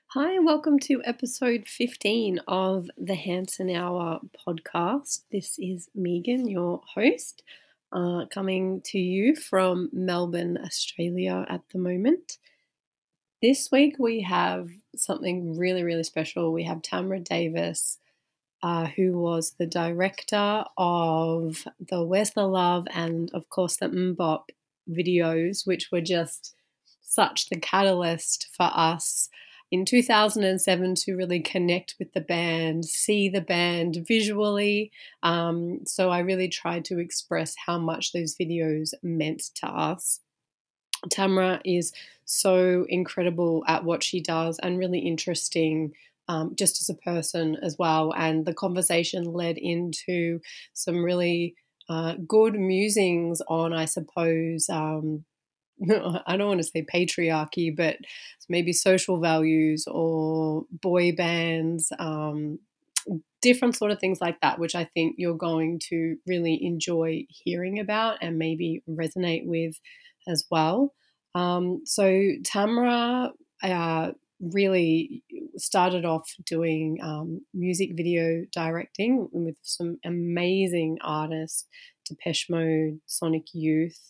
Hi, welcome to episode 15 of the Hanson Hour podcast. This is Megan, your host, coming to you from Melbourne, Australia at the moment. This week we have something really, really special. We have Tamra Davis, who was the director of the Where's the Love and, of course, the Mbop videos, which were just such the catalyst for us in 2007 to really connect with the band, see the band visually. So I really tried to express how much those videos meant to us. Tamra is so incredible at what she does and really interesting just as a person as well. And the conversation led into some really good musings on, I suppose, I don't want to say patriarchy, but maybe social values or boy bands, different sort of things like that, which I think you're going to really enjoy hearing about and maybe resonate with as well. So Tamra really started off doing music video directing with some amazing artists, Depeche Mode, Sonic Youth.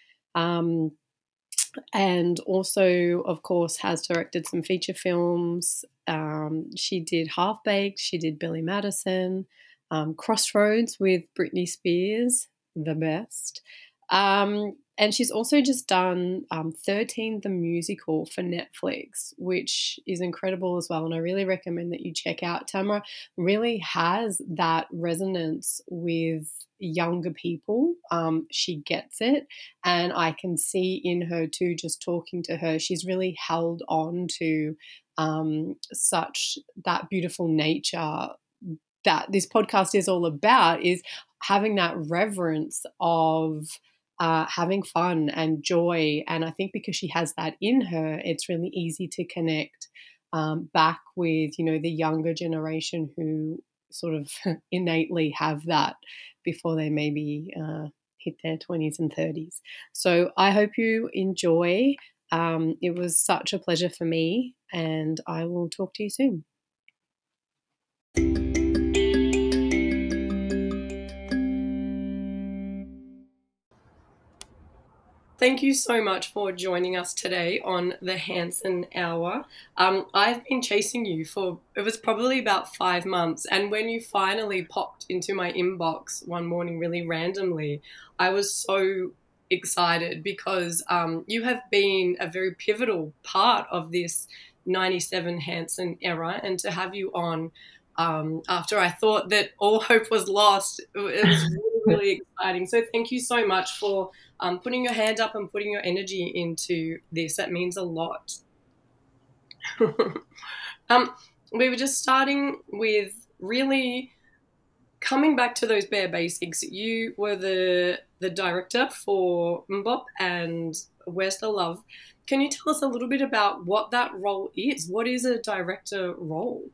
And also, of course, has directed some feature films. She did Half Baked, she did Billy Madison, Crossroads with Britney Spears, the best. And she's also just done 13 the musical for Netflix, which is incredible as well. And I really recommend that you check out. Tamara really has that resonance with younger people. She gets it. And I can see in her too, just talking to her, she's really held on to such that beautiful nature that this podcast is all about, is having that reverence of having fun and joy. And I think because she has that in her, it's really easy to connect back with, the younger generation who sort of innately have that before they maybe hit their 20s and 30s. So I hope you enjoy. It was such a pleasure for me, and I will talk to you soon. Thank you so much for joining us today on the Hanson Hour. I've been chasing you it was probably about 5 months. And when you finally popped into my inbox one morning really randomly, I was so excited because you have been a very pivotal part of this 97 Hanson era. And to have you on after I thought that all hope was lost, it was really, really exciting. So thank you so much for putting your hand up and putting your energy into this. That means a lot. We were just starting with really coming back to those bare basics. You were the director for Mbop and Where's the Love. Can you tell us a little bit about what that role is? What is a director role?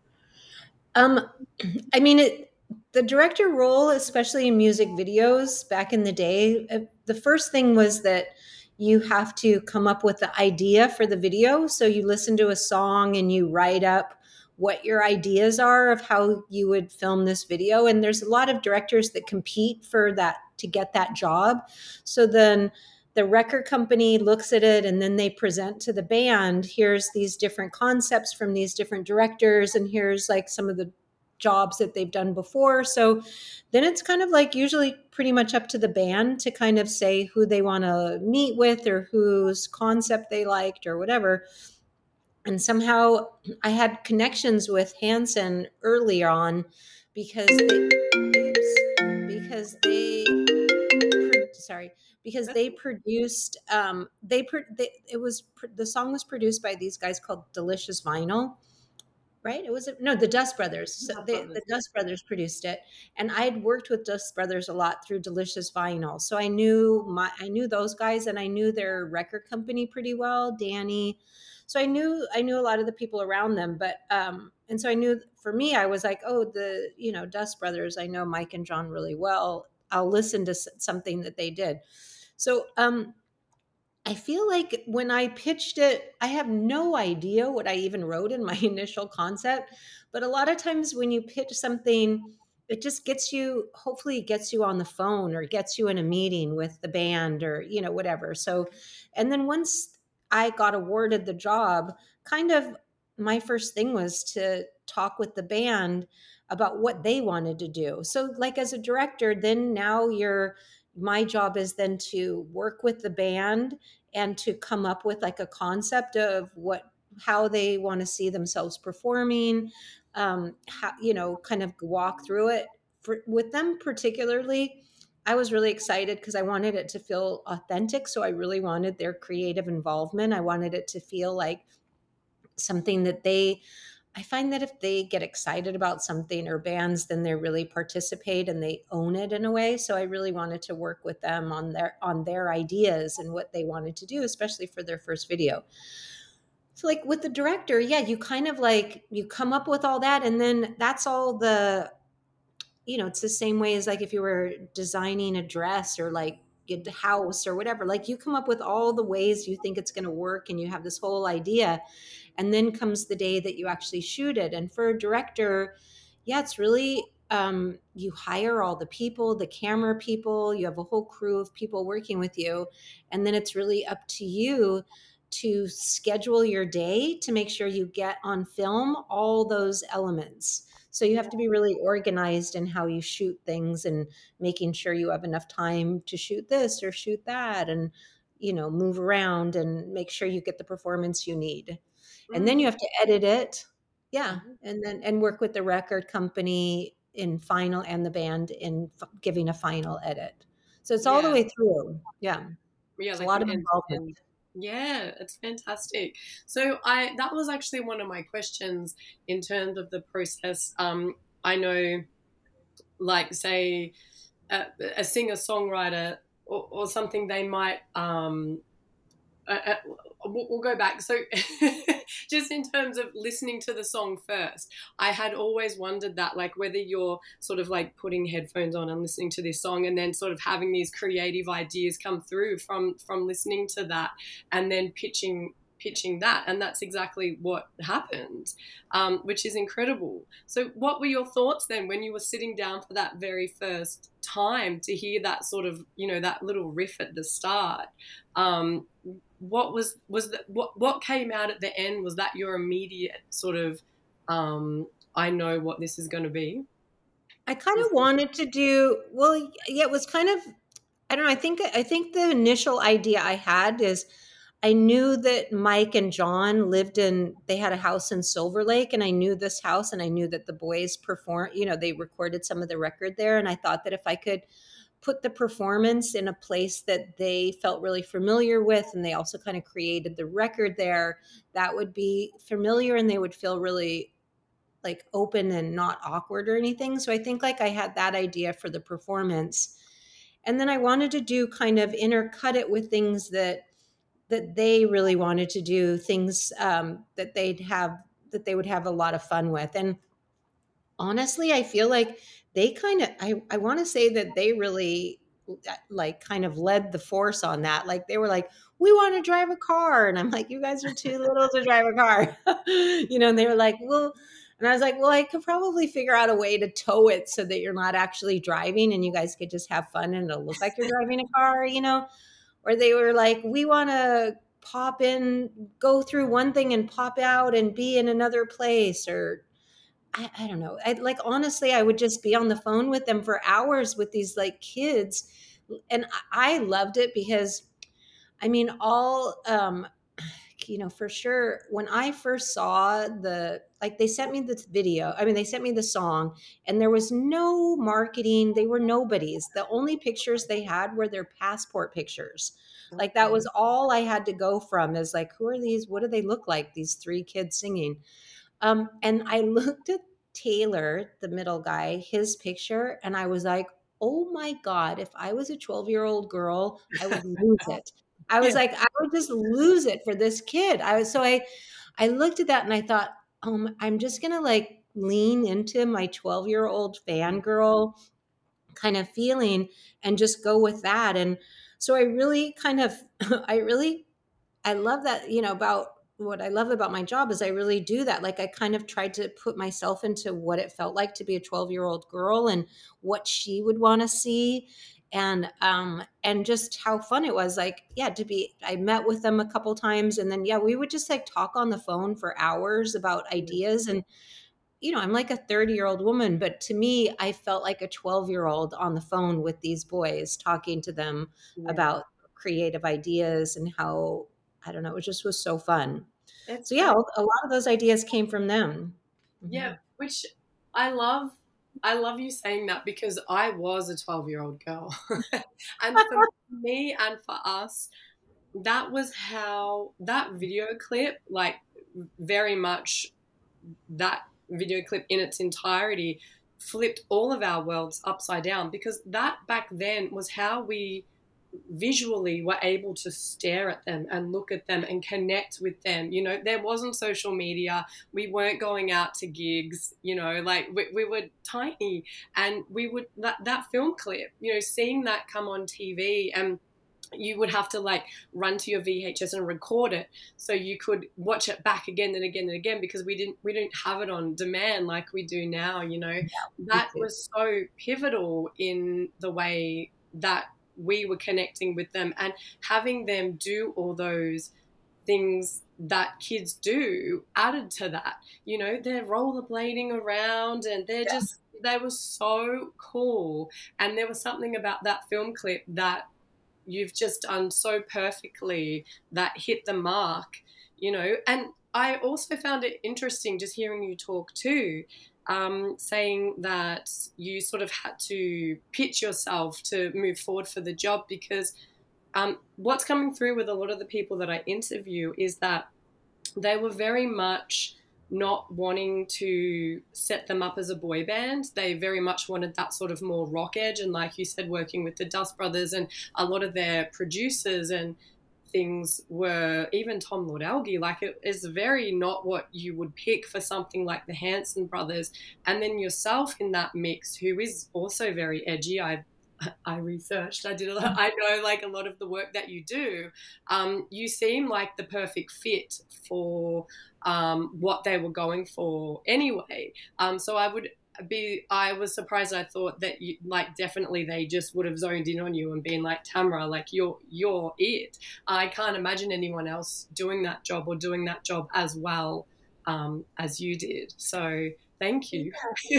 I mean, the director role, especially in music videos back in the day, the first thing was that you have to come up with the idea for the video. So you listen to a song and you write up what your ideas are of how you would film this video. And there's a lot of directors that compete for that to get that job. So then the record company looks at it and then they present to the band, here's these different concepts from these different directors, and here's like some of the jobs that they've done before. So then it's kind of like usually pretty much up to the band to kind of say who they want to meet with or whose concept they liked or whatever. And somehow I had connections with Hanson early on because they produced the song was produced by these guys called Delicious Vinyl, right? The Dust Brothers. The Dust Brothers produced it, and I had worked with Dust Brothers a lot through Delicious Vinyl, so I knew those guys, and I knew their record company pretty well, Danny. So I knew a lot of the people around them, but and so I knew, for me, I was like, oh, Dust Brothers, I know Mike and John really well. I'll listen to something that they did. So I feel like when I pitched it, I have no idea what I even wrote in my initial concept. But a lot of times when you pitch something, it just gets you, hopefully, it gets you on the phone or gets you in a meeting with the band or, whatever. So, and then once I got awarded the job, kind of my first thing was to talk with the band about what they wanted to do. So, like as a director, then now my job is then to work with the band and to come up with like a concept of how they want to see themselves performing, how, kind of walk through it with them. Particularly, I was really excited because I wanted it to feel authentic, so I really wanted their creative involvement. I wanted it to feel like something that I find that if they get excited about something, or bands, then they really participate and they own it in a way. So I really wanted to work with them on their ideas and what they wanted to do, especially for their first video. So like with the director, yeah, you kind of like you come up with all that, and then that's all it's the same way as like if you were designing a dress or like a house or whatever. Like you come up with all the ways you think it's going to work and you have this whole idea, and then comes the day that you actually shoot it. And for a director, yeah, it's really you hire all the people, the camera people, you have a whole crew of people working with you, and then it's really up to you to schedule your day to make sure you get on film all those elements. So you have to be really organized in how you shoot things, and making sure you have enough time to shoot this or shoot that, and move around and make sure you get the performance you need. And then you have to edit it. Yeah. And work with the record company in final, and the band in giving a final edit. So it's all the Yeah. way through. Yeah. Yeah, It's a like lot an of end to involvement. end. Yeah, it's fantastic. So I that was actually one of my questions in terms of the process. I know, like, say, a singer songwriter or something, they might we'll go back. So, just in terms of listening to the song first, I had always wondered that, like, whether you're sort of like putting headphones on and listening to this song, and then sort of having these creative ideas come through from listening to that, and then pitching that, and that's exactly what happened, which is incredible. So what were your thoughts then when you were sitting down for that very first time to hear that sort of, that little riff at the start? What what came out at the end? Was that your immediate sort of, I know what this is going to be? I kind of wanted to do, well, yeah, it was kind of, I don't know. I think the initial idea I had is I knew that Mike and John they had a house in Silver Lake, and I knew this house, and I knew that the boys they recorded some of the record there. And I thought that if I could put the performance in a place that they felt really familiar with, and they also kind of created the record there, that would be familiar, and they would feel really like open and not awkward or anything. So I think like I had that idea for the performance. And then I wanted to do kind of intercut it with things that they really wanted to do, things that they would have a lot of fun with. And honestly, I feel like they kind of, I want to say that they really like kind of led the force on that. Like they were like, we want to drive a car. And I'm like, you guys are too little to drive a car. And they were like, well, and I was like, well, I could probably figure out a way to tow it so that you're not actually driving and you guys could just have fun and it'll look like you're driving a car. Or they were like, we want to pop in, go through one thing and pop out and be in another place. Or I don't know. Like, honestly, I would just be on the phone with them for hours with these like kids. And I loved it because, I mean, for sure, when I first saw they sent me the video, I mean, they sent me the song, and there was no marketing. They were nobodies. The only pictures they had were their passport pictures. Like, that was all I had to go from, is like, who are these? What do they look like? These three kids singing. And I looked at Taylor, the middle guy, his picture, and I was like, oh my God, if I was a 12-year-old girl, I would lose it. I was Yeah. like, I would just lose it for this kid. I looked at that and I thought, I'm just gonna like lean into my 12-year-old fangirl kind of feeling and just go with that. And So I really kind of, I love that, about what I love about my job is I really do that. Like I kind of tried to put myself into what it felt like to be a 12-year-old girl and what she would want to see. And just how fun it was. Like, yeah, I met with them a couple times and then, yeah, we would just like talk on the phone for hours about ideas. And, I'm like a 30-year-old woman, but to me, I felt like a 12-year-old on the phone with these boys, talking to them Yeah. about creative ideas and how, I don't know, it just was so fun. It's So yeah, great. a lot of those ideas came from them. Yeah, Mhm. which I love. I love you saying that because I was a 12-year-old girl. And for me and for us, that was how that video clip, like very much that video clip in its entirety, flipped all of our worlds upside down because that back then was how we visually were able to stare at them and look at them and connect with them. There wasn't social media. We weren't going out to gigs. Like we were tiny, and we would that film clip. Seeing that come on TV, and you would have to like run to your VHS and record it so you could watch it back again and again and again because we didn't have it on demand like we do now. Me That too. was so pivotal in the way that we were connecting with them and having them do all those things that kids do added to that. They're rollerblading around and they were so cool. And there was something about that film clip that you've just done so perfectly that hit the mark. And I also found it interesting just hearing you talk too, saying that you sort of had to pitch yourself to move forward for the job because what's coming through with a lot of the people that I interview is that they were very much not wanting to set them up as a boy band. They very much wanted that sort of more rock edge. And like you said, working with the Dust Brothers and a lot of their producers and things were even Tom Lord Alge. Like it is very not what you would pick for something like the Hanson Brothers. And then yourself in that mix, who is also very edgy. I researched. I did a lot. I know like a lot of the work that you do. You seem like the perfect fit for what they were going for anyway. So I was surprised. I thought that you like definitely they just would have zoned in on you and been like, Tamara, like you're it. I can't imagine anyone else doing that job or doing that job as well as you did. So thank you.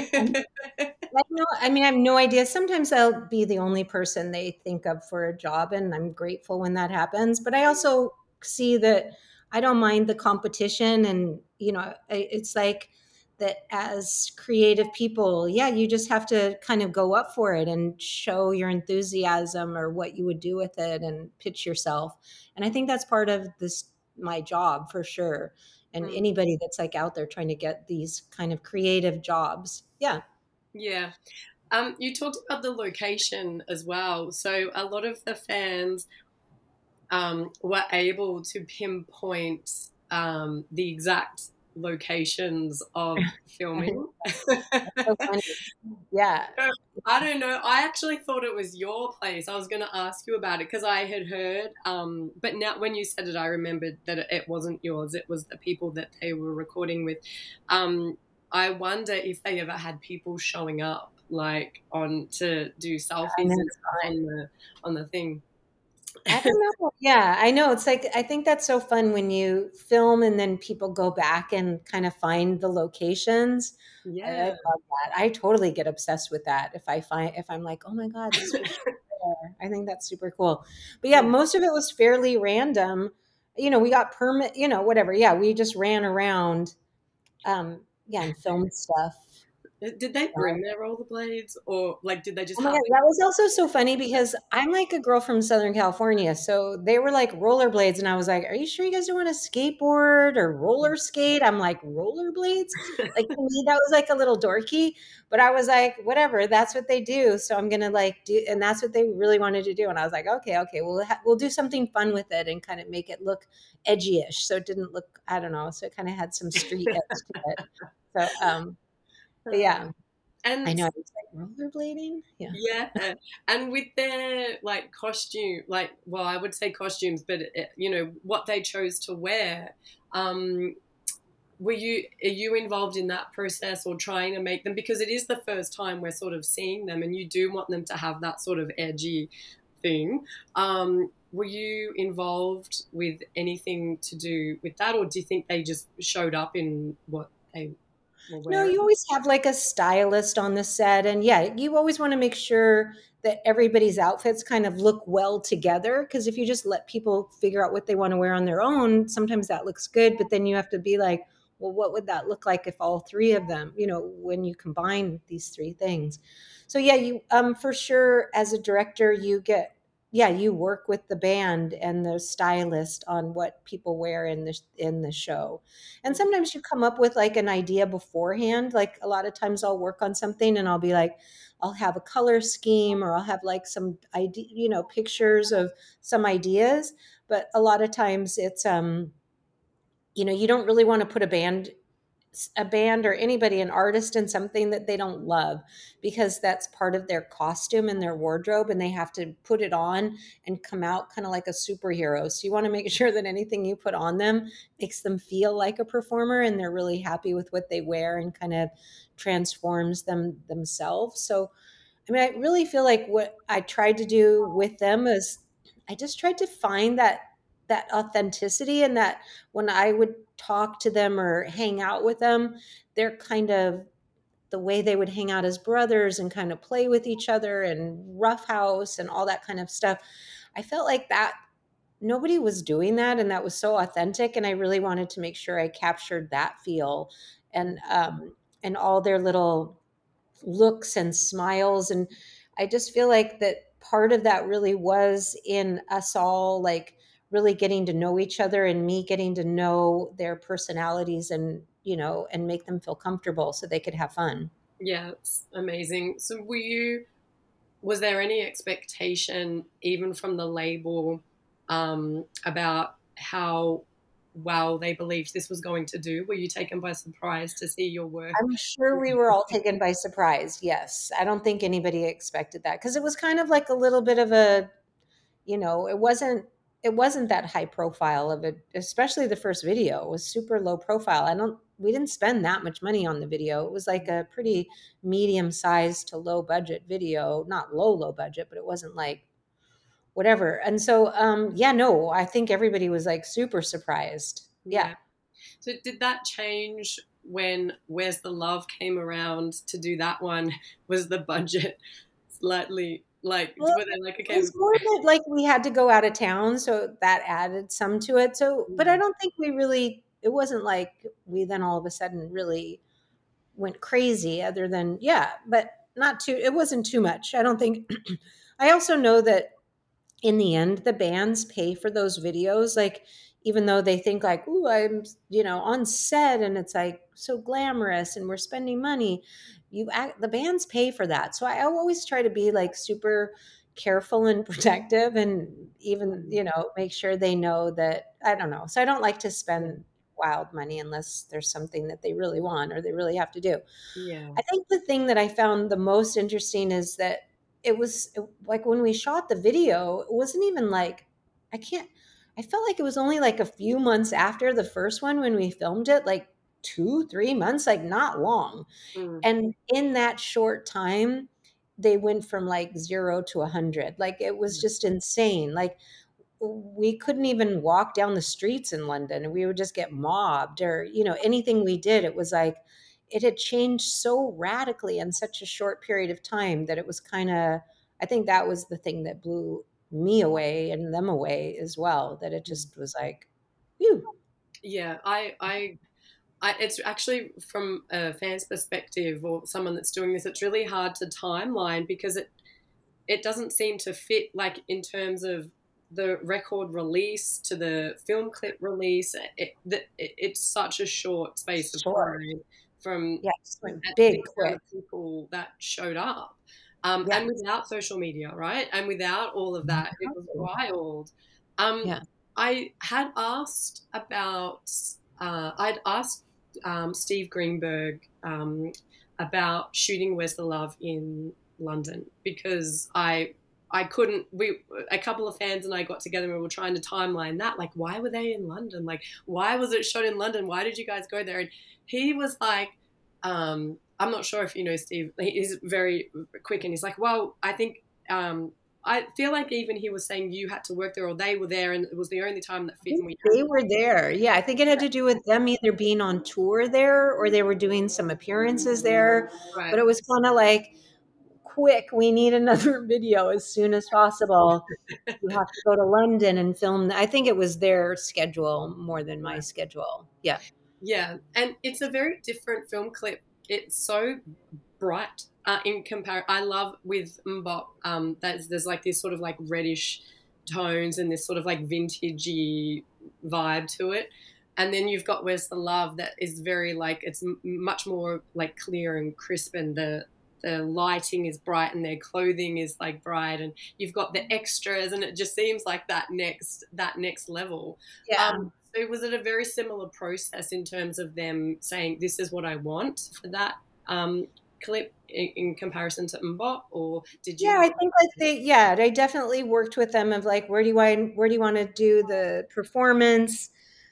I have no idea. Sometimes I'll be the only person they think of for a job, and I'm grateful when that happens. But I also see that I don't mind the competition, and it's like that as creative people, yeah, you just have to kind of go up for it and show your enthusiasm or what you would do with it and pitch yourself. And I think that's part of my job for sure. And Mm, anybody that's like out there trying to get these kind of creative jobs. Yeah. yeah. You talked about the location as well. So a lot of the fans were able to pinpoint the exact locations of filming. So funny. Yeah. I don't know. I actually thought it was your place. I was going to ask you about it because I had heard, but now when you said it, I remembered that it wasn't yours. It was the people that they were recording with. I wonder if they ever had people showing up like on to do I selfies know. and stuff on the thing. I don't know. Yeah, I know. It's like I think that's so fun when you film and then people go back and kind of find the locations. I Yeah. love that. I totally get obsessed with that. If I'm like, oh my God, this was there. I think that's super cool. But yeah, Yeah. most of it was fairly random. We got permit, whatever. Yeah, we just ran around, yeah, and filmed stuff. Did they bring their rollerblades or like did they just Oh my God, have that was also so funny because I'm like a girl from Southern California. So they were like rollerblades, and I was like, are you sure you guys don't want to skateboard or roller skate? I'm like, rollerblades? Like to me, that was like a little dorky, but I was like, whatever, that's what they do. So I'm gonna like do, and that's what they really wanted to do. And I was like, okay, we'll do something fun with it and kind of make it look edgy-ish. So it didn't look, I don't know, so it kind of had some street edge to it. So, but Uh, yeah. I And know. It's like rollerblading. Yeah. yeah, and with their like costume, like, well, I would say costumes, but you know what they chose to wear. Um, are you involved in that process or trying to make them, because it is the first time we're sort of seeing them, and you do want them to have that sort of edgy thing. Were you involved with anything to do with that, or do you think they just showed up in what they were No, wearing? you always have like a stylist on the set. And yeah, you always want to make sure that everybody's outfits kind of look well together. Because if you just let people figure out what they want to wear on their own, sometimes that looks good. But then you have to be like, well, what would that look like if all three of them, when you combine these three things? So yeah, you for sure as a director, you work with the band and the stylist on what people wear in the show. And sometimes you come up with like an idea beforehand. Like a lot of times I'll work on something and I'll be like, I'll have a color scheme or I'll have like some idea, pictures of some ideas. But a lot of times it's you don't really want to put a band or anybody, an artist, in something that they don't love, because that's part of their costume and their wardrobe and they have to put it on and come out kind of like a superhero. So you want to make sure that anything you put on them makes them feel like a performer and they're really happy with what they wear and kind of transforms themselves. So I mean, I really feel like what I tried to do with them is I just tried to find that authenticity, and that when I would talk to them or hang out with them, they're kind of the way they would hang out as brothers and kind of play with each other and roughhouse and all that kind of stuff. I felt like that nobody was doing that, and that was so authentic, and I really wanted to make sure I captured that feel and all their little looks and smiles. And I just feel like that part of that really was in us all, like really getting to know each other and me getting to know their personalities and make them feel comfortable so they could have fun. Yeah, it's amazing. So was there any expectation even from the label about how well they believed this was going to do? Were you taken by surprise to see your work? I'm sure we were all taken by surprise. Yes. I don't think anybody expected that because it was kind of like a little bit of it wasn't that high profile of it, especially the first video. It was super low profile. We didn't spend that much money on the video. It was like a pretty medium sized to low budget video, not low budget, but it wasn't like whatever. And so yeah, no, I think everybody was like super surprised. Yeah. Yeah. So did that change when Where's the Love came around to do that one? Was the budget slightly like, Well, were they like, it okay, was more that like we had to go out of town, so that added some to it. So, but I mm, don't think it wasn't like we then all of a sudden really went crazy other than, yeah, but not too, it wasn't too much. I don't think, I also know that in the end, the bands pay for those videos. Like, even though they think like, ooh, I'm, on set and it's like so glamorous and we're spending money, the bands pay for that. So I always try to be like super careful and protective and even, make sure they know that, I don't know. So I don't like to spend wild money unless there's something that they really want or they really have to do. yeah. I think the thing that I found the most interesting is that like when we shot the video, it wasn't even like, I can't, I felt like it was only like a few months after the first one when we filmed it, like 2, 3 months, like not long. Mm, And in that short time, they went from like 0 to 100. Like it was mm, just insane. Like we couldn't even walk down the streets in London and we would just get mobbed or, anything we did. It was like it had changed so radically in such a short period of time that it was kind of, I think that was the thing that blew me away and them away as well, that it mm. just was like, phew. Yeah, it's actually from a fan's perspective or someone that's doing this, it's really hard to timeline because it doesn't seem to fit like in terms of the record release to the film clip release. It's such a short space of Short. time from Yeah, it just went the big amount quick. of people that showed up. Yeah. And without social media, right? And without all of that, it was wild. Um, Yeah. I had asked about, I'd asked Steve Greenberg about shooting Where's the Love in London, because I couldn't. We, a couple of fans and I got together and we were trying to timeline that. Like, why were they in London? Like, why was it shot in London? Why did you guys go there? And he was like, I'm not sure if you know Steve. He's very quick, and he's like, well, I think. I feel like even he was saying you had to work there or they were there, and it was the only time that fit. And we They were there. Yeah, I think it had to do with them either being on tour there or they were doing some appearances there. right, But it was kind of like, quick, we need another video as soon as possible. You have to go to London and film. I think it was their schedule more than my right. schedule. Yeah. Yeah, and it's a very different film clip. It's so bright in compare. I love with Mbop. There's like this sort of like reddish tones and this sort of like vintagey vibe to it. And then you've got Where's the Love that is very like it's much more like clear and crisp, and the lighting is bright and their clothing is like bright, and you've got the extras, and it just seems like that next level. Yeah. So was it a very similar process in terms of them saying this is what I want for that clip in comparison to Mbop, or did Yeah, you? I think like they definitely worked with them of like, where do you want to do the performance?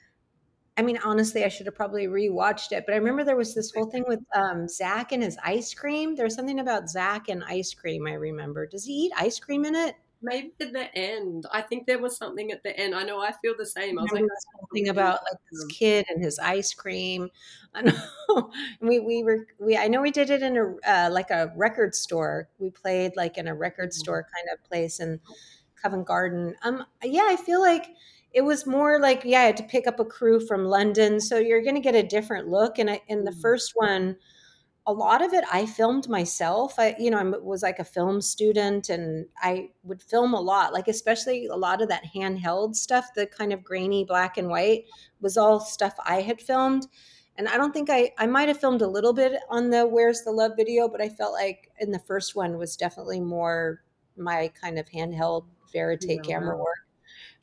I mean, honestly, I should have probably rewatched it, but I remember there was this whole thing with Zach and his ice cream. There was something about Zach and ice cream. I remember. Does he eat ice cream in it? Maybe at the end. I think there was something at the end. I know I feel the same. I was like, Remember this whole thing about like this kid and his ice cream. I know we I know we did it in a like a record store. We played like in a record store kind of place in Covent Garden. Yeah, I feel like it was more like, yeah, I had to pick up a crew from London, so you're going to get a different look. And in the first one, a lot of it I filmed myself. I was like a film student and I would film a lot, like especially a lot of that handheld stuff, the kind of grainy black and white was all stuff I had filmed. And I don't think I might have filmed a little bit on the Where's the Love video, but I felt like in the first one was definitely more my kind of handheld verite camera wow. work.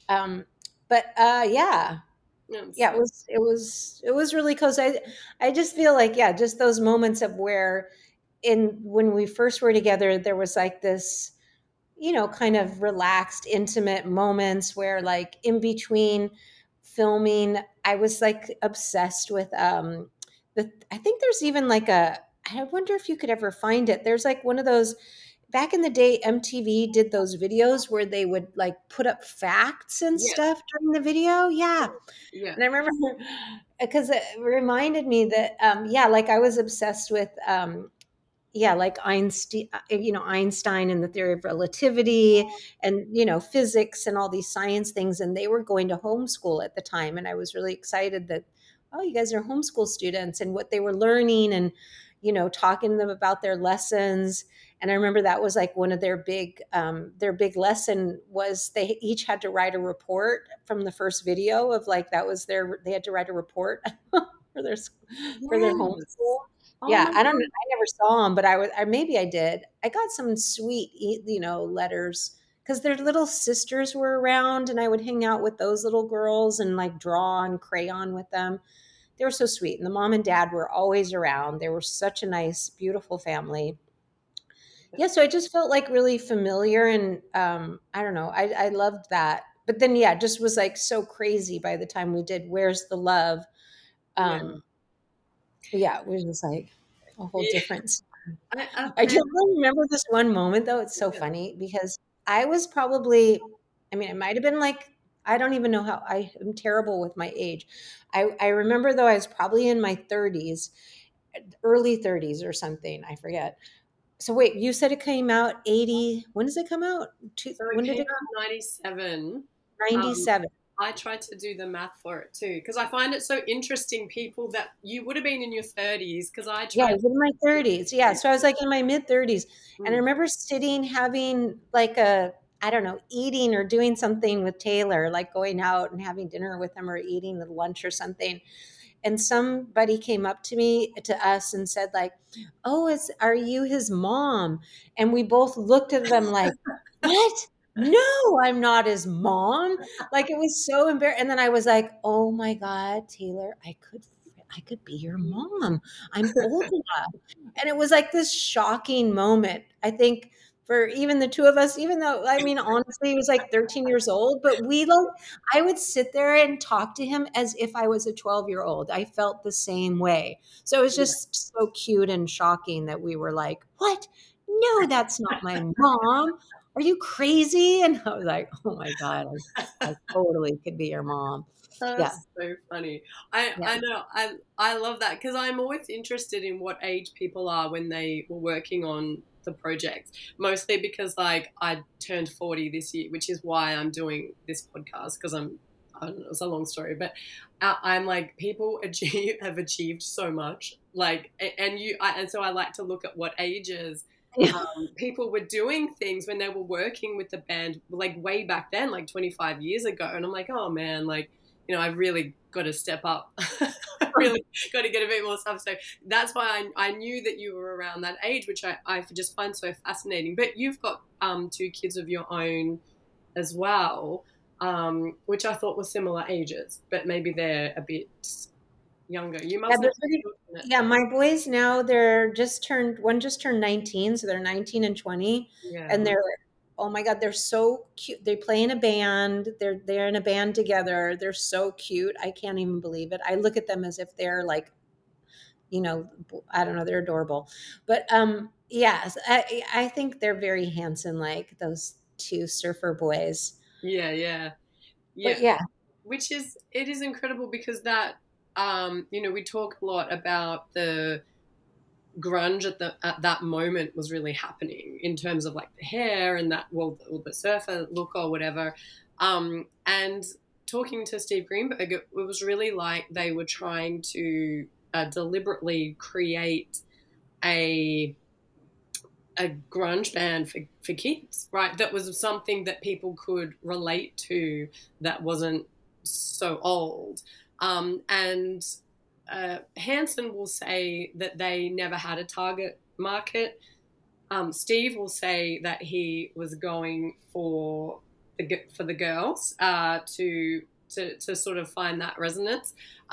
But yeah, Yes. yeah, it was really close. I just feel like, yeah, just those moments of where in when we first were together, there was like this, kind of relaxed, intimate moments where like in between filming, I was like obsessed with I think there's even like I wonder if you could ever find it. There's like one of those back in the day, MTV did those videos where they would like put up facts and Yes. stuff during the video. Yeah. Yeah. And I remember because it reminded me that, yeah, like I was obsessed with, yeah, like Einstein and the theory of relativity and, physics and all these science things. And they were going to homeschool at the time. And I was really excited that, oh, you guys are homeschool students and what they were learning and, talking to them about their lessons. And I remember that was like one of their big lesson was they each had to write a report from the first video of like, they had to write a report for their, for their Yes. homeschool. Oh Yeah, my I don't know. god. I never saw them, but maybe I did. I got some sweet, letters because their little sisters were around, and I would hang out with those little girls and like draw and crayon with them. They were so sweet, and the mom and dad were always around. They were such a nice, beautiful family. Yeah, so I just felt like really familiar, and I don't know. I loved that, but then yeah, just was like so crazy by the time we did Where's the Love. Yeah. Um, yeah, it was just like a whole Yeah. different. I I found, can really remember this one moment though. It's so yeah. funny because I was probably, I mean, it might have been like, I don't even know how I am terrible with my age. I remember though I was probably in my 30s, early 30s or something. I forget. So wait, you said it came out 80. When does it come out? So it When did came it out 97. come? Um, 97. I tried to do the math for it too because I find it so interesting. People that you would have been in your 30s, because I Yeah, I tried. was in my 30s. Yeah. So I was like in my mid 30s. And I Mm, remember sitting, having like I don't know, eating or doing something with Taylor, like going out and having dinner with him or eating lunch or something. And somebody came up to us and said, like, oh, are you his mom? And we both looked at them like, what? No, I'm not his mom. Like it was so embarrassing. And then I was like, oh my God, Taylor, I could be your mom. I'm old enough. And it was like this shocking moment. I think for even the two of us, even though, I mean, honestly, he was like 13 years old, but I would sit there and talk to him as if I was a 12-year-old. I felt the same way. So it was just so cute and shocking that we were like, what? No, that's not my mom. Are you crazy? And I was like, oh my God, I totally could be your mom. Yeah. That's so funny. Yeah. I know I love that because I'm always interested in what age people are when they were working on the project. Mostly because like I turned 40 this year, which is why I'm doing this podcast because I don't know, it's a long story, but I'm like people have achieved so much. Like and so I like to look at what ages people were doing things when they were working with the band, like way back then, like 25 years ago. And I'm like, oh man, like, I've really got to step up. I really got to get a bit more stuff. So that's why I knew that you were around that age, which I just find so fascinating. But you've got two kids of your own as well, which I thought were similar ages, but maybe they're a bit younger. You Yeah, must have. yeah, my boys now one just turned 19, so they're 19 and 20, Yeah. and oh my God, they're so cute. They play in a band. They're in a band together. They're so cute. I can't even believe it. I look at them as if they're like, I don't know, they're adorable. But yes, I think they're very handsome, like those two surfer boys. Yeah, yeah. But Yeah. yeah, Which it is incredible because that we talk a lot about the grunge at that moment was really happening in terms of like the hair and that, well, the surfer look or whatever, and talking to Steve Greenberg, it was really like they were trying to deliberately create a grunge band for kids, right? That was something that people could relate to, that wasn't so old. And Hanson will say that they never had a target market. Steve will say that he was going for the girls to sort of find that resonance.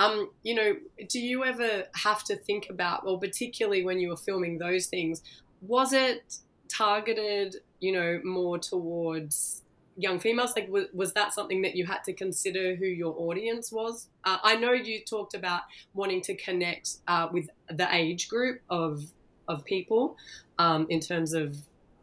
Do you ever have to think about, well, particularly when you were filming those things, was it targeted, more towards young females? Like, was that something that you had to consider who your audience was? I know you talked about wanting to connect with the age group of people, in terms of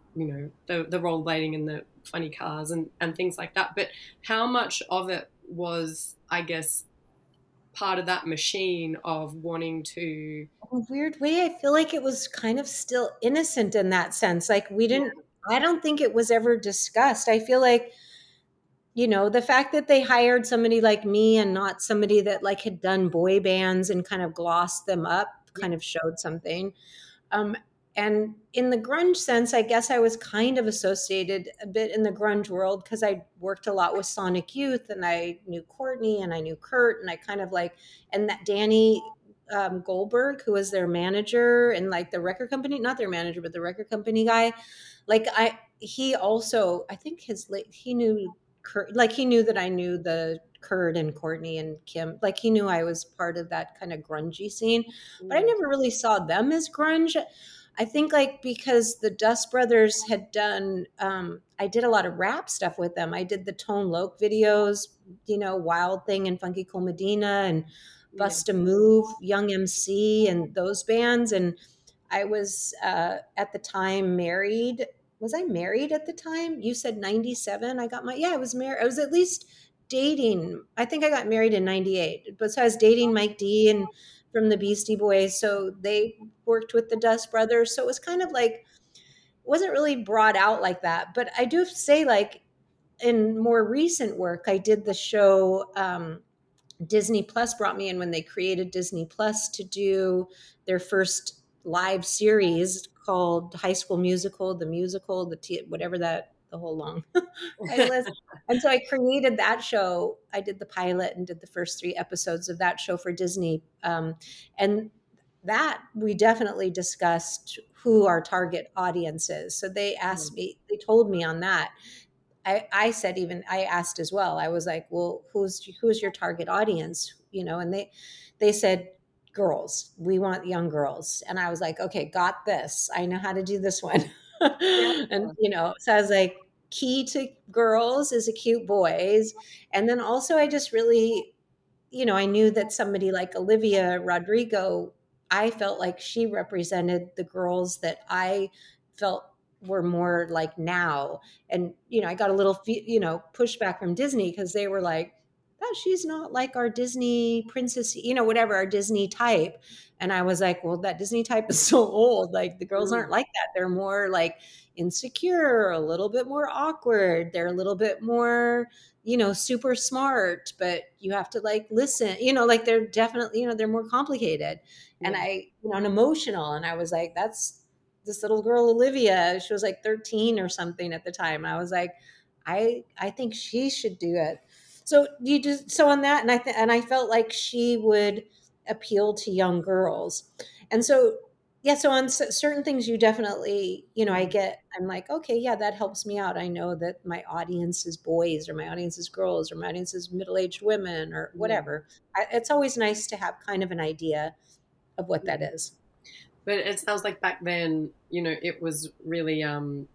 the rollerblading and the funny cars and things like that. But how much of it was, I guess, part of that machine of wanting to? in a weird way, I feel like it was kind of still innocent in that sense. Like Yeah, I don't think it was ever discussed. I feel like, the fact that they hired somebody like me and not somebody that like had done boy bands and kind of glossed them up yeah, kind of showed something. Um, and in the grunge sense, I guess I was kind of associated a bit in the grunge world because I worked a lot with Sonic Youth and I knew Courtney and I knew Kurt and I kind of like, and that Danny Goldberg, who was their manager and like the record company, not their manager, but the record company guy. Like he also, I think he knew Kurt, like he knew that I knew the Kurt and Courtney and Kim, like he knew I was part of that kind of grungy scene, but I yeah, never really saw them as grunge. I think like because the Dust Brothers had done, I did a lot of rap stuff with them. I did the Tone Loc videos, Wild Thing and Funky Cool Medina and yeah, Bust a Move, Young MC, and those bands. And I was at the time married. Was I married at the time? You said 97. I was married. I was at least dating. I think I got married in 98. But so I was dating Mike D and from the Beastie Boys. So they worked with the Dust Brothers. So it was kind of like, it wasn't really brought out like that. But I do have to say, like, in more recent work, I did the show. Disney Plus brought me in when they created Disney Plus to do their first live series called High School Musical, the musical, whatever the whole long title is. And so I created that show. I did the pilot and did the first 3 episodes of that show for Disney. And that we definitely discussed who our target audience is. So they told me on that. I said, even I asked as well. I was like, well, who's your target audience? And they said, girls. We want young girls. And I was like, okay, got this. I know how to do this one. Yeah. And, so I was like, key to girls is a cute boys. And then also, I just really, I knew that somebody like Olivia Rodrigo, I felt like she represented the girls that I felt were more like now. And, I got a little, pushback from Disney because they were like, oh, she's not like our Disney princess, whatever, our Disney type. And I was like, well, that Disney type is so old. Like the girls aren't Mm. like that. They're more like insecure, a little bit more awkward. They're a little bit more, super smart, but you have to like listen, like they're definitely, they're more complicated. And Yeah. and emotional. And I was like, that's this little girl, Olivia. She was like 13 or something at the time. I was like, I think she should do it. So on that, and I felt like she would appeal to young girls. And so yeah, so on certain things you definitely, Mm. I'm like, okay, yeah, that helps me out. I know that my audience is boys, or my audience is girls, or my audience is middle-aged women, or Yeah. whatever. It's always nice to have kind of an idea of what that Yeah. is. But it sounds like back then, it was really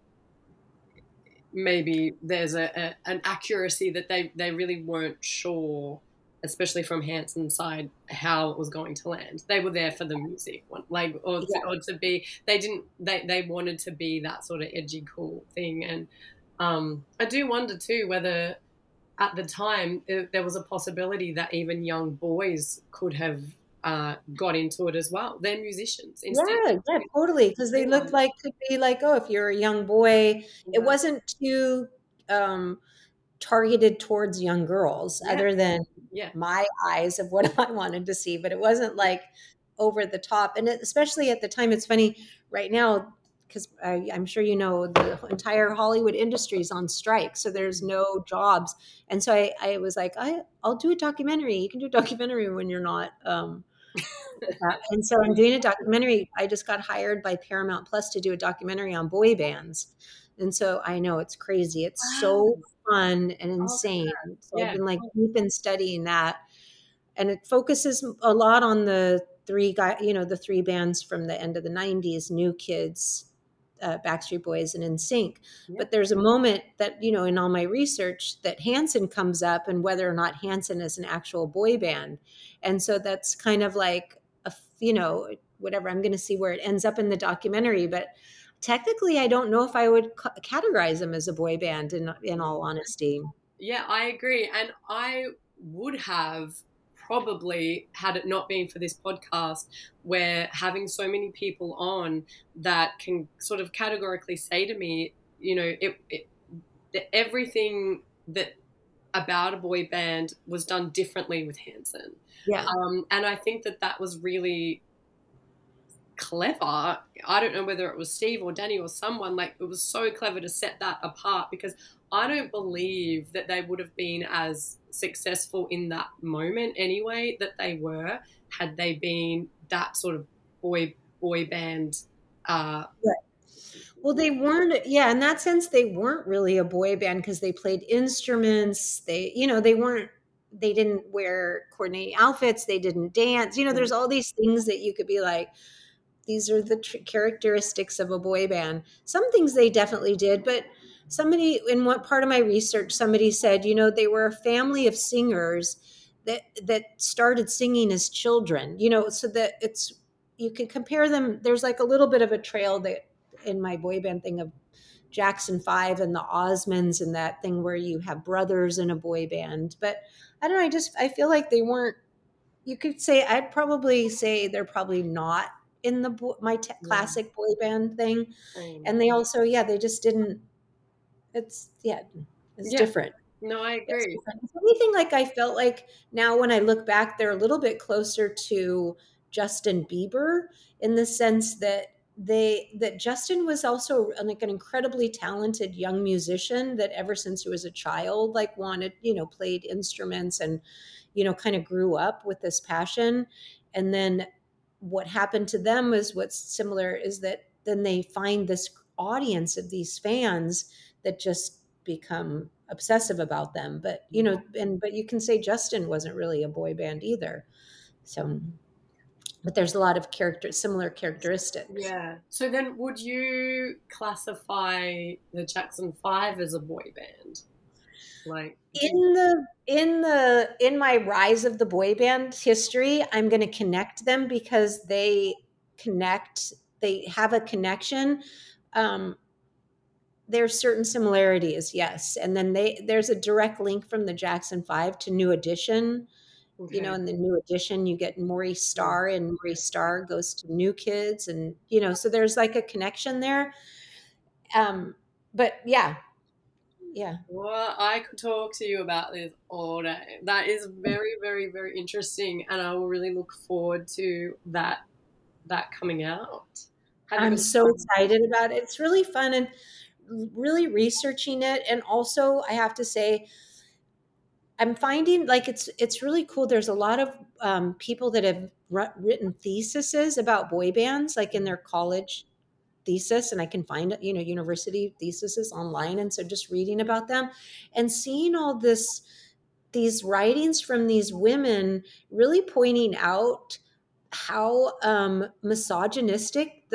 maybe there's an accuracy that they really weren't sure, especially from Hanson's side, how it was going to land. They were there for the music, like Yeah. or to be. They wanted to be that sort of edgy, cool thing. And I do wonder too whether at the time there was a possibility that even young boys could have got into it as well. They're musicians instead Yeah, yeah, totally. Because they looked like, could be like, oh, if you're a young boy, it yeah, wasn't too um, targeted towards young girls, yeah, other than yeah, my eyes of what I wanted to see. But it wasn't like over the top. And especially at the time, it's funny right now, because I'm sure the entire Hollywood industry is on strike. So there's no jobs. And so I was like, I'll do a documentary. You can do a documentary when you're not. And so I'm doing a documentary. I just got hired by Paramount Plus to do a documentary on boy bands. And so I know it's crazy. It's wow, so fun and oh, insane. So I've yeah, been like deep in studying that. And it focuses a lot on the the three bands from the end of the 90s, New Kids, Backstreet Boys, and NSYNC. yeah. But there's a moment that, in all my research, that Hanson comes up, and whether or not Hanson is an actual boy band. And so that's kind of like, whatever. I'm going to see where it ends up in the documentary. But technically, I don't know if I would categorize them as a boy band, in all honesty. Yeah, I agree. And I would have probably, had it not been for this podcast, where having so many people on that can sort of categorically say to me, everything that about a boy band was done differently with Hanson. Yeah. And I think that was really clever. I don't know whether it was Steve or Danny or someone, like it was so clever to set that apart, because I don't believe that they would have been as successful in that moment anyway that they were, had they been that sort of boy band. Uh, Well, they weren't, yeah, in that sense, they weren't really a boy band because they played instruments. They didn't wear coordinating outfits. They didn't dance. There's all these things that you could be like, these are the characteristics of a boy band. Some things they definitely did, but somebody, in one part of my research, somebody said, they were a family of singers that started singing as children, so that you can compare them. There's like a little bit of a trail that in my boy band thing of Jackson 5 and the Osmonds, and that thing where you have brothers in a boy band. But I don't know, I feel like they weren't, you could say, I'd probably say they're probably not in the yeah, classic boy band thing. same. And they also, yeah, they just didn't, it's, yeah, it's Yeah, different. no, I It's agree. different. If anything, like I felt like now when I look back, they're a little bit closer to Justin Bieber, in the sense that Justin was also like an incredibly talented young musician that ever since he was a child, like wanted, played instruments, and, kind of grew up with this passion. And then what happened to them is what's similar is that then they find this audience of these fans that just become obsessive about them. But but you can say Justin wasn't really a boy band either. So but there's a lot of similar characteristics. Yeah. So then would you classify the Jackson 5 as a boy band? Like, do you, In my rise of the boy band history, I'm going to connect them because connect they have a connection. um, there's certain similarities, yes, and then there's a direct link from the Jackson 5 to New Edition. okay. In the New Edition you get Maurice Yeah. Starr, and Maurice Starr goes to New Kids, and so there's like a connection there. um, but yeah, yeah. Well, I could talk to you about this all day. That is very, very, very interesting, and I will really look forward to that coming out. Have you I'm got so time? excited about it. It's really fun, and really researching it. And also, I have to say, I'm finding like it's really cool. There's a lot of people that have written theses about boy bands, like in their college thesis, and I can find university theses online. And so just reading about them and seeing all these writings from these women really pointing out how misogynistic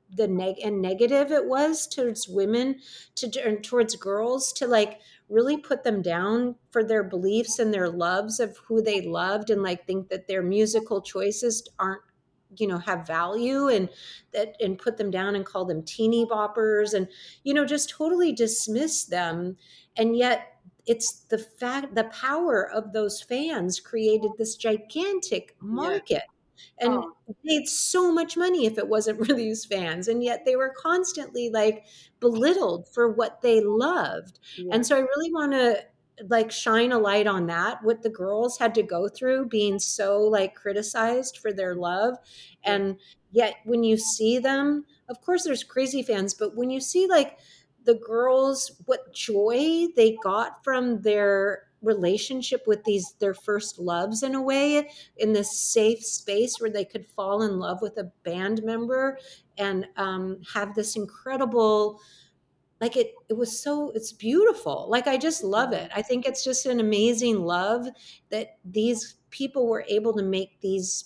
and negative it was towards women, and towards girls, to like really put them down for their beliefs and their loves of who they loved, and like think that their musical choices aren't, have value, and put them down and call them teeny boppers, and just totally dismiss them. And yet it's the power of those fans created this gigantic Yeah. market, and Oh, made so much money if it wasn't for these fans. And yet they were constantly like belittled for what they loved. yeah. And so I really want to like shine a light on that, what the girls had to go through being so like criticized for their love. Yeah. And yet when you see them, of course there's crazy fans, but when you see like the girls, what joy they got from their relationship with their first loves, in a way, in this safe space where they could fall in love with a band member, and have this incredible, like it's beautiful. Like I just love Mhm. it. I think it's just an amazing love that these people were able to make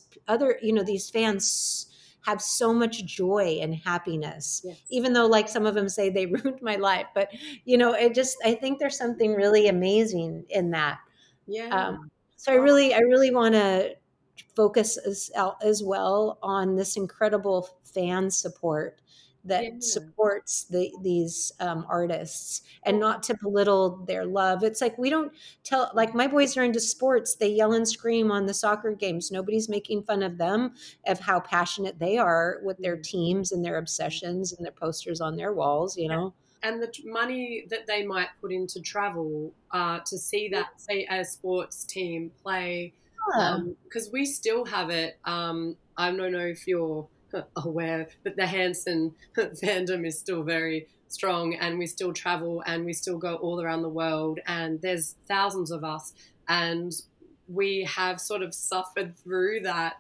these fans have so much joy and happiness, Yes. even though like some of them say they ruined my life. But I think there's something really amazing in that. Yeah. um, so Oh, I really want to focus as well on this incredible fan support that yeah. supports these artists, and Oh, not to belittle their love. It's like we don't tell, like my boys are into sports, they yell and scream on the soccer games. Nobody's making fun of them, of how passionate they are with their yeah. teams and their obsessions and their posters on their walls, you Yeah. know. And the money that they might put into travel to see that, say, a sports team play, Yeah. because we still have it. I don't know if you're aware, but the Hanson fandom is still very strong, and we still travel and we still go all around the world, and there's thousands of us, and we have sort of suffered through that.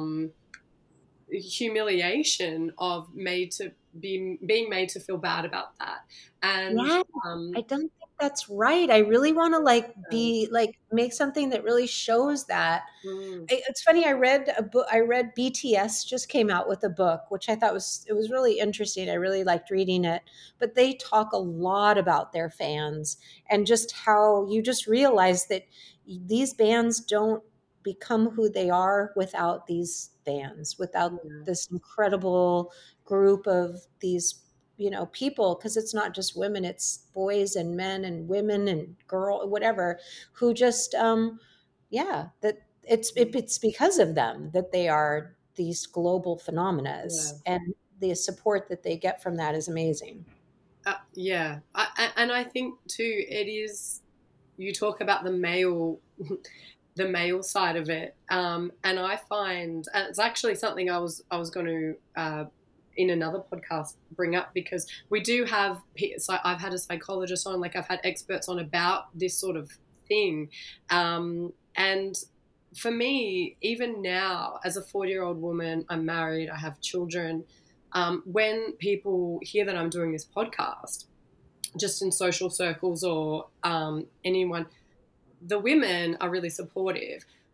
Humiliation of being made to feel bad about that, and Yeah, I um don't think that's right. I really want to like uh, be like make something that really shows that. mm, It's funny. I read a book. I read BTS just came out with a book, which I thought was really interesting. I really liked reading it. But they talk a lot about their fans, and just how you just realize that these bands don't become who they are without these fans, without yeah, this incredible group of these people, because it's not just women, it's boys and men and women and girl, whatever, who just yeah, that it's because of them that they are these global phenomena, yeah. and the support that they get from that is amazing. Yeah. And I think too, it is, you talk about the male the male side of it, and I find, and it's actually something I was going to in another podcast bring up, because we do have, so I've had a psychologist on, like I've had experts on about this sort of thing, and for me, even now as a 40-year-old woman, I'm married, I have children. When people hear that I'm doing this podcast, just in social circles or anyone, the women are really supportive.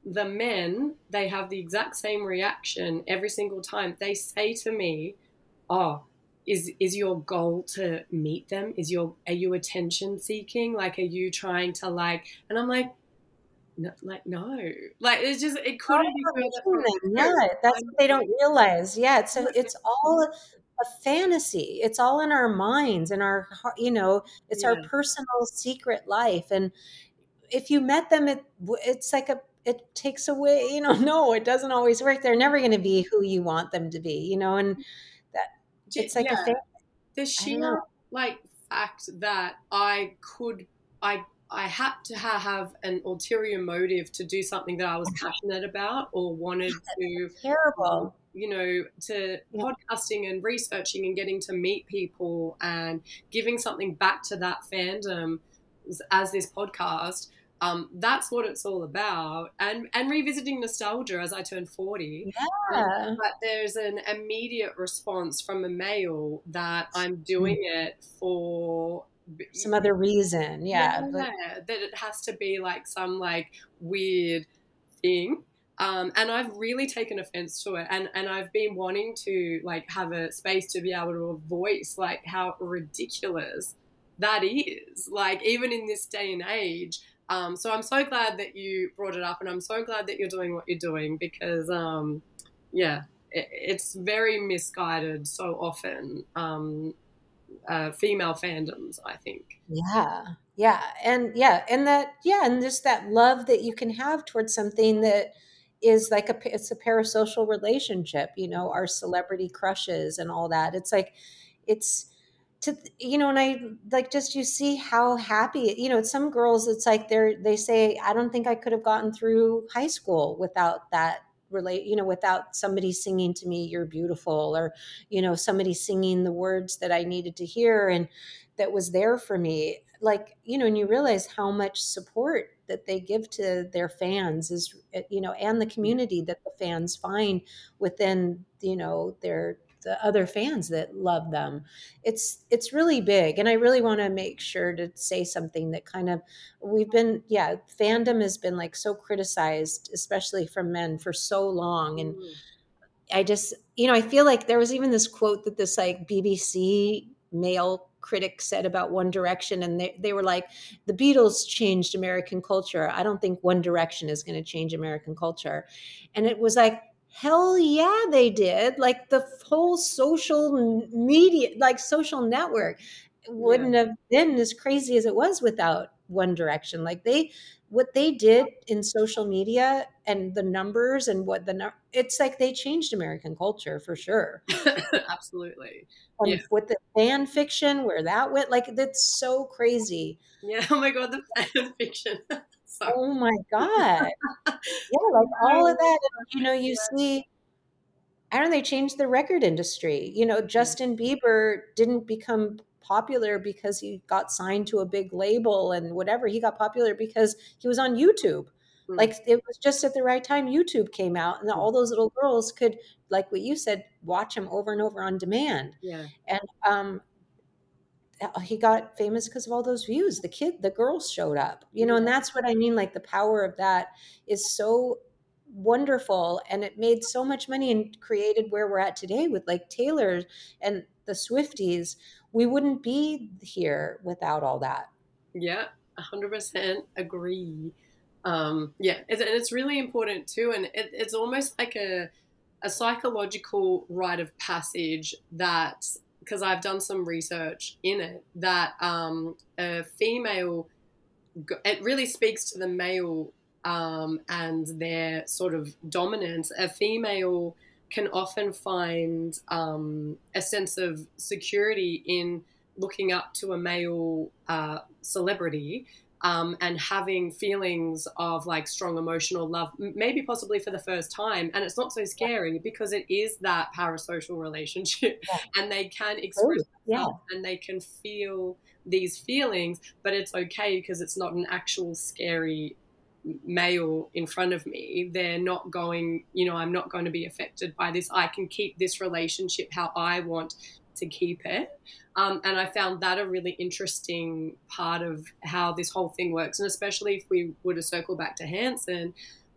the men, they have the exact same reaction every single time. They say to me, oh, is your goal to meet them? Are you attention seeking? Like, are you trying to like? And I'm like, no, like it's just it couldn't be Oh, further meeting from them. the truth. Yeah, that's I'm what they don't realize. Yeah, like, it's all a fantasy. It's all in our minds and our it's our yeah, personal secret life. And if you met them, it's like it takes away. No, it doesn't always work. They're never going to be who you want them to be. And that it's like a yeah. fan. The I don't sheer know. like fact that I had to have an ulterior motive to do something that I was passionate about or wanted to, Terrible. to Yeah. podcasting and researching and getting to meet people and giving something back to that fandom as this podcast. That's what it's all about, and revisiting nostalgia as I turn 40. Yeah. But there's an immediate response from a male that I'm doing it for, Some other reason. yeah, Yeah, but that it has to be like some like weird thing. And I've really taken offense to it, and I've been wanting to like have a space to be able to voice like how ridiculous that is, like even in this day and age. So I'm so glad that you brought it up, and I'm so glad that you're doing what you're doing because yeah, it's very misguided so often. Female fandoms, I think. yeah. And just that love that you can have towards something that is like it's a parasocial relationship, our celebrity crushes and all that. It's like it's and I like just you see how happy, some girls it's like they say I don't think I could have gotten through high school without that without somebody singing to me you're beautiful, or somebody singing the words that I needed to hear and that was there for me, like, and you realize how much support that they give to their fans is, and the Yeah. community that the fans find within, the other fans that love them. It's really big, and I really want to make sure to say something that kind of fandom has been like so criticized, especially from men, for so long. And Mm. I just, I feel like there was even this quote that this like BBC male critic said about One Direction. And they were like, the Beatles changed American culture. I don't think One Direction is going to change American culture. And it was like, hell yeah, they did. Like the whole social media, like social network Yeah. wouldn't have been as crazy as it was without One Direction. Like what they did in social media and the numbers and it's like they changed American culture for sure. Absolutely. Yeah. And with the fan fiction where that went, like that's so crazy. Yeah. Oh my god, the fan fiction. Sorry. Oh my God. Yeah, like all of No. that. And, you see, I don't know, they changed the record industry. Yeah. Justin Bieber didn't become popular because he got signed to a big label and whatever. He got popular because he was on YouTube. Mm. Like it was just at the right time YouTube came out, and Mm. all those little girls could, like what you said, watch him over and over on demand. Yeah. And he got famous because of all those views. The girls showed up, and Yeah. that's what I mean. Like the power of that is so wonderful, and it made so much money and created where we're at today with like Taylor and the Swifties. We wouldn't be here without all that. Yeah. 100% agree. Yeah, and it's really important too, and it's almost like a psychological rite of passage that, because I've done some research in it, that a female, it really speaks to the male and their sort of dominance. A female can often find a sense of security in looking up to a male celebrity, and having feelings of like strong emotional love, maybe possibly for the first time. And it's not so scary because it is that parasocial relationship, Yeah. and they can express True. Yeah. themselves and they can feel these feelings, but it's okay because it's not an actual scary male in front of me. They're not going, I'm not going to be affected by this. I can keep this relationship how I want to keep it. And I found that a really interesting part of how this whole thing works. And especially if we were to circle back to Hanson,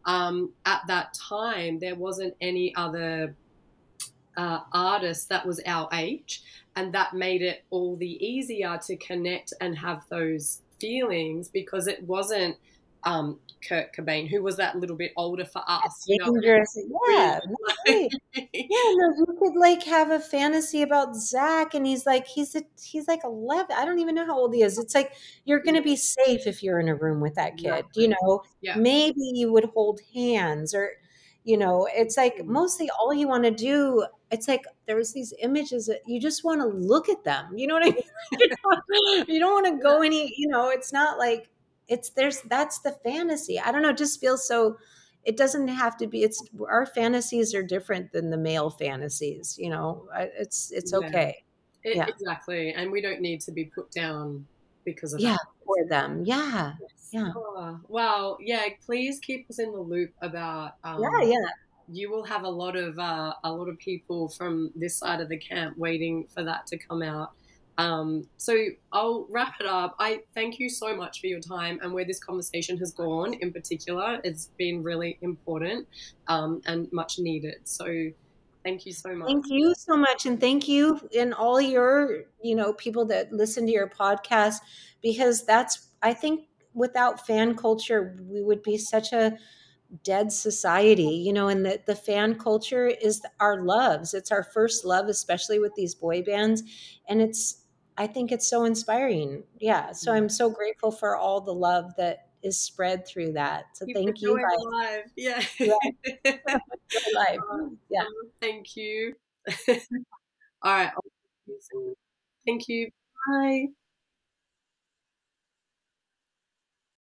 at that time there wasn't any other artist that was our age, and that made it all the easier to connect and have those feelings because it wasn't Kurt Cobain, who was that little bit older for us, you know. Dangerous. We, Yeah, that's right. Yeah, no, you could like have a fantasy about Zach, and he's like 11. I don't even know how old he is. It's like you're going to be safe if you're in a room with that kid. You exactly. know, Yeah. maybe you would hold hands, or it's like mostly all you want to do. It's like there's these images that you just want to look at them. You know what I mean? You don't want to go any. It's not like that's the fantasy. I don't know. It just feels so. It doesn't have to be. It's our fantasies are different than the male fantasies. It's Yeah, okay. Yeah, exactly. And we don't need to be put down because of yeah, that. for them. Yeah, Yes. yeah, Oh, well, yeah, please keep us in the loop about yeah, yeah. you will have a lot of people from this side of the camp waiting for that to come out. So I'll wrap it up. I thank you so much for your time and where this conversation has gone in particular. It's been really important and much needed. So thank you so much. Thank you so much, and thank you and all your people that listen to your podcast, because that's I think without fan culture we would be such a dead society, and the fan culture is our loves. It's our first love, especially with these boy bands. And I think it's so inspiring. Yeah. So I'm so grateful for all the love that is spread through that. So Keep the thank you joy guys. alive. Yeah. Yeah. Your life. Yeah. Thank you. All right. Thank you. Bye.